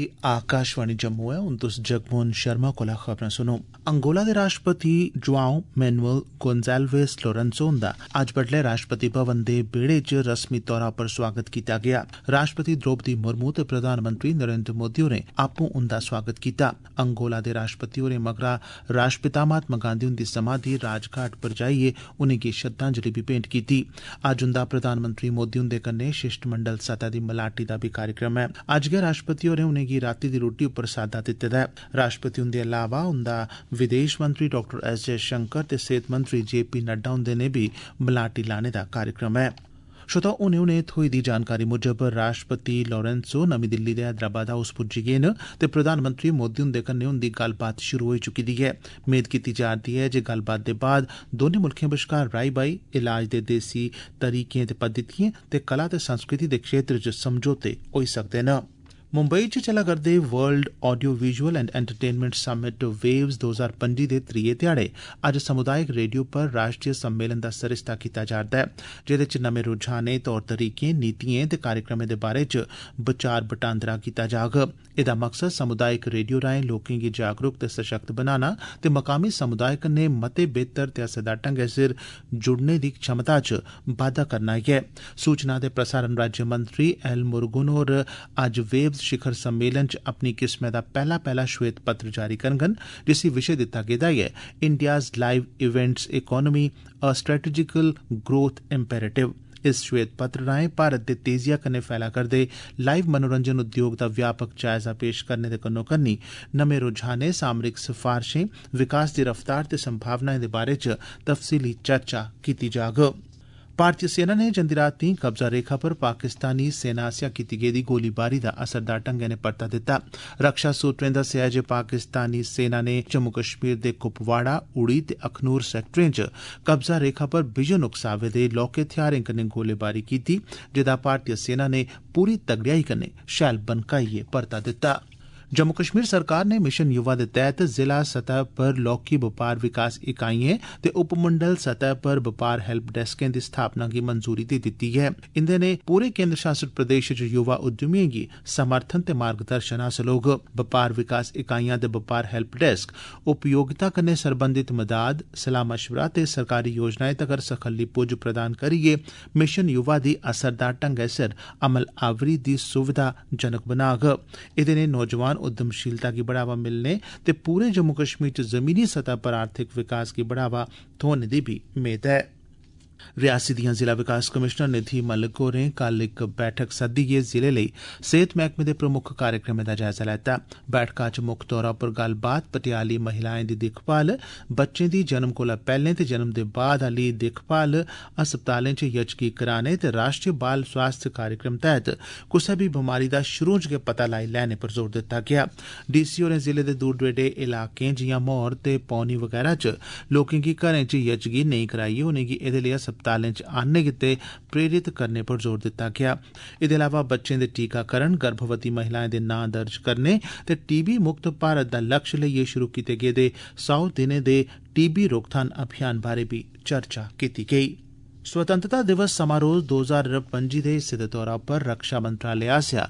आकाशवाणी जम्मू है। हुण तुस जगमोहन शर्मा कोला खबरां सुनो। अंगोला दे राष्ट्रपति जुआओ मैनुअल गोंजाल्वेस लोरेंसो हुंदा अज्ज बडलै राष्ट्रपति भवन दे बेहड़े च रस्मी तौरा पर स्वागत कीता गेआ। राष्ट्रपति द्रौपदी मुर्मू ते प्रधानमंत्री नरेंद्र मोदी होरें आपूं उंदा स्वागत कीता। अंगोला दे राष्ट्रपति होरें मगरा राष्ट्रपिता महात्मा गांधी हुंदी समाधि राजघाट पर जाइयै उनेंगी श्रद्धांजलि बी भेंट कीती। अज्ज उंदा प्रधानमंत्री मोदी हुंदे कन्नै शिष्टमंडल सतह दी मलाटी दा बी कार्यक्रम है। अज्ज गै राष्ट्रपति होरें उनेंगी राती दी रुट्टी उप्पर साद्दा दित्ते दा ऐ। राष्ट्रपति हुंदे अलावा उंदा विदेश मंत्री डॉक्टर एस जयशंकर ते सेहत मंत्री JP नड्डा हुंदे ने बी मलाटी लाने दा कार्यक्रम है। श्रोता हुने थ्होई दी जानकारी मुजब राष्ट्रपति लोरेंसो नमीं दिल्ली दे हैदराबाद हाउस पुज्जी गे न ते प्रधानमंत्री मोदी हुंदे कन्नै उंदी गल्लबात शुरू होई चुकी दी ऐ। मेद कीती जा'रदी ऐ जे गल्लबात दे बाद दौनें मुल्खें बश्कार राई-बाई, इलाज दे देसी तरीकें ते पद्धतिएं ते कला ते संस्कृति दे क्षेत्र च समझौते होई सकदे न। मुंबई च चला करदे world audio visual and entertainment summit waves 2025 दे त्रीये ध्याड़े अज्ज समुदायिक रेडियो पर राष्ट्रीय सम्मेलन दा सरिस्ता कीता जा'रदा ऐ, जेह्दे च नमें रुझानें, तौर तरीकें, नीतिएं ते कार्यक्रमें दे बारे च विचार बटांदरा कीता जाग। एह्दा मकसद समुदायिक रेडियो राएं लोकें गी जागरूक ते सशक्त बनाना ते मकामी समुदाय कन्नै मते बेहतर ते असरदार ढंगै सिर जुड़ने दी क्षमता च बाद्दा करना ऐ। सूचना ते प्रसारण राज्य मंत्री एल मुरुगन होर अज्ज वेव्स शिखर सम्मेलन च अपनी किस्मै दा पैहला श्वेत पत्र जारी करङन, जिसी विषय दित्ता गेदा ऐ India's live events economy a strategical growth imperative. इस श्वेत पत्र राएं भारत दे तेजिया कन्नै फैला करदे लाइव मनोरंजन उद्योग दा व्यापक जायजा पेश करने दे कन्नो-कन्नी नमें रुझानें, सामरिक सिफारशें, विकास दी रफ्तार ते संभावनाएं दे बारे च तफसीली चर्चा कीती जाग। भारतीय सेना ने जंदी रातीं कब्जा रेखा पर पाकिस्तानी सेना आसेआ कीती गेदी गोलीबारी दा असरदार ढंगै नै परता दित्ता। रक्षा सूत्रें दस्सेआ जे पाकिस्तानी सेना ने जम्मू कश्मीर दे कुपवाड़ा, उड़ी ते अखनूर सैक्टरें च कब्जा रेखा पर बिजन उकसावे दे लौह्के हथियारें कन्नै गोलीबारी कीती, जेह्दा भारतीय सेना ने पूरी तगड़ेयाई कन्नै शैल बनकाइयै परता दित्ता। जम्मू कश्मीर सरकार ने मिशन युवा दे तैह्त जिला सतह पर लौह्की बपार विकास इकाइयें ते उपमंडल सतह पर बपार हेल्प डेस्कें दी स्थापना गी मंजूरी दे दित्ती ऐ। इंदे ने पूरे केंद्र शासित प्रदेश च युवा उद्यमिएं गी समर्थन ते मार्गदर्शन हासल होग। बपार विकास इकाइयां ते बपार हेल्प डेस्क उपयोगिता कन्नै सरबंधित मदाद, सलाह मशवरा ते सरकारी योजनाएं तगर सखल्ली पुज्ज प्रदान करियै मिशन युवा दी असरदार ढंगै सिर अमल आवरी दी सुविधा जनक बनाग। एह्दे ने नौजवान उद्यमशीलता गी बढ़ावा मिलने ते पूरे जम्मू कश्मीर च जमीनी सतह पर आर्थिक विकास गी बढ़ावा थ्होने दी भी मेद है। रियासी दियां जिला विकास कमिशनर निधि मलिक होरें कल इक बैठक सद्दियै जिले लेई सेहत मैह्कमे दे प्रमुख कार्यक्रमें दा जायजा लैता। बैठका च मुक्ख तौरा पर गल्लबात भटेयाली महिलाएं दी दिक्खभाल, बच्चें दी जन्म कोला पैह्लें ते जन्म दे बाद आली दिक्खभाल, अस्पतालें च यचगी कराने ते राष्ट्रीय बाल स्वास्थ्य कार्यक्रम तैह्त कुसै बी बमारी दा शुरू च गै पता लाई लैने पर जोर दित्ता गेआ। DC होरें जिले दे दूर दरेडे इलाकें जियां मौर ते पौनी वगैरा च लोकें गी घरें च यचगी नेईं कराइयै उनेंगी एह्दे लेई अस्पतालें च आनने गित्ते प्रेरित करने पर जोर दित्ता गया। एह्दे अलावा बच्चें दे टीकाकरण, गर्भवती महिलाएं दे नां दर्ज करने ते TB मुक्त भारत दा लक्ष्य लेइयै शुरू कीते गेदे 100 दिनें दे TB रोकथाम अभियान बारे भी चर्चा कीती गेई। स्वतंत्रता दिवस समारोह 2025 दे हिस्से दे तौरा पर रक्षा मंत्रालय आसेआ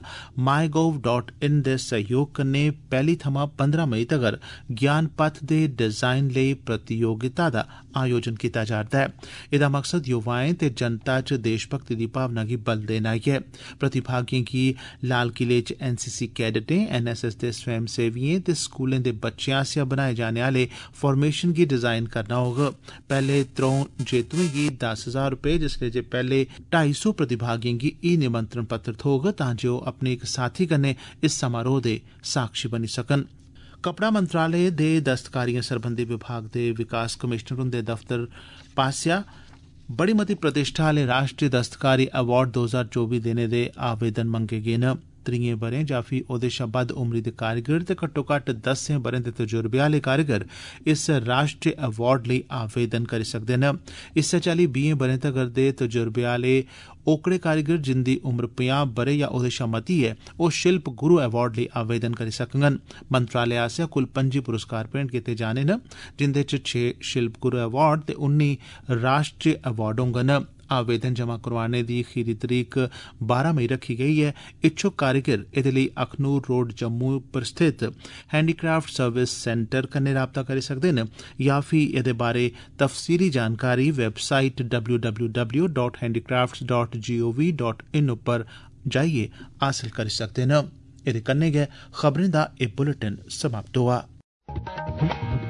mygov.in दे सहयोग कन्नै 1 थमां 15 मई तगर ज्ञान पथ दे डिजाइन लेई प्रतियोगिता दा आयोजन कीता जा'रदा ऐ। एह्दा मकसद युवाएं ते जनता च देशभक्ति दी भावना गी बल देना ऐ। प्रतिभागिएं गी लाल किले च NCC कैडेटें, NSS दे स्वयंसेविएं ते स्कूलें दे बच्चें आसेआ बनाए जाने आह्ले फार्मेशन गी डिजाइन करना होग। पैह्ले 3 जेतुएं गी 10,000 रपेऽ, जिसलै जे पैह्ले 250 प्रतिभागिएं गी निमंत्रण पत्र थ्होग तां जे ओह् अपने इक साथी कन्नै इस समारोह दे साक्षी बनी सकन। कपड़ा मंत्रालय दे दस्तकारिएं सरबंधी विभाग दे विकास कमिशनर हुंदे दफ्तर पासेआ बड़ी मती प्रतिष्ठा आह्ले राष्ट्रीय दस्तकारी अवार्ड 2024 देने दे आवेदन मंगे गे न। 73 ब'रें जां फ्ही ओह्दे शा बद्ध उमरी दे कारीगर ते घट्टो घट्ट 10 ब'रें दे तजुर्बे आह्ले कारीगर इस राष्ट्रीय अवार्ड लेई आवेदन करी सकदे न। इस्सै चाल्ली 20 ब'रें तगर दे तजुर्बे आह्ले ओकड़े कारीगर जिंदी उम्र 50 ब'रे या ओह्दे शा मती ऐ, ओह् शिल्प गुरु अवार्ड लेई आवेदन करी सकङन। मंत्रालय आसेआ कुल 25 पुरस्कार भेंट कीते जाने न, जिंदे च 6 शिल्प गुरु अवार्ड ते 19 राष्ट्रीय अवार्ड होङन। आवेदन जमा करोआने दी खीरी तरीक 12 मई रखी गेई ऐ। इच्छुक कारीगर एदे लेई अखनूर रोड जम्मू पर स्थित हैंडीक्राफ्ट सर्विस सेंटर कन्नै राबता करी सकदे न या फ्ही एदे बारै तफसीली जानकारी वेबसाइट www.handicrafts.gov.in उप्पर जाइयै हासल करी सकदे न। एदे कन्नै गै खबरें दा एह बुलेटिन समाप्त होआ।